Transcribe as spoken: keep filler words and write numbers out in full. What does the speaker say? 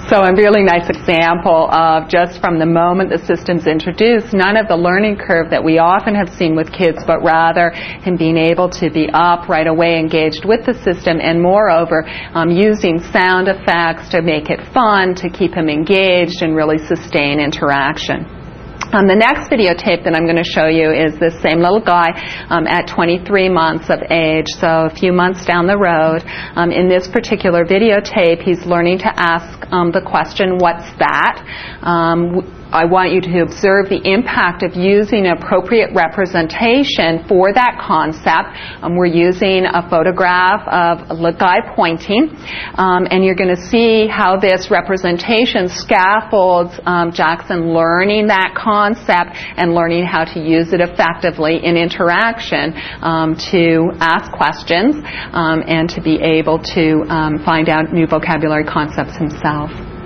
So a really nice example of just from the moment the system's introduced, none of the learning curve that we often have seen with kids, but rather him being able to be up right away, engaged with the system, and moreover, um, using sound effects to make it fun, to keep him engaged and really sustain interaction. Um, the next videotape that I'm going to show you is this same little guy um, at twenty-three months of age, so a few months down the road. Um, in this particular videotape, he's learning to ask um, the question, "What's that?" Um, I want you to observe the impact of using appropriate representation for that concept. Um, we're using a photograph of a guy pointing, um, and you're going to see how this representation scaffolds um, Jackson learning that concept and learning how to use it effectively in interaction um, to ask questions um, and to be able to um, find out new vocabulary concepts himself.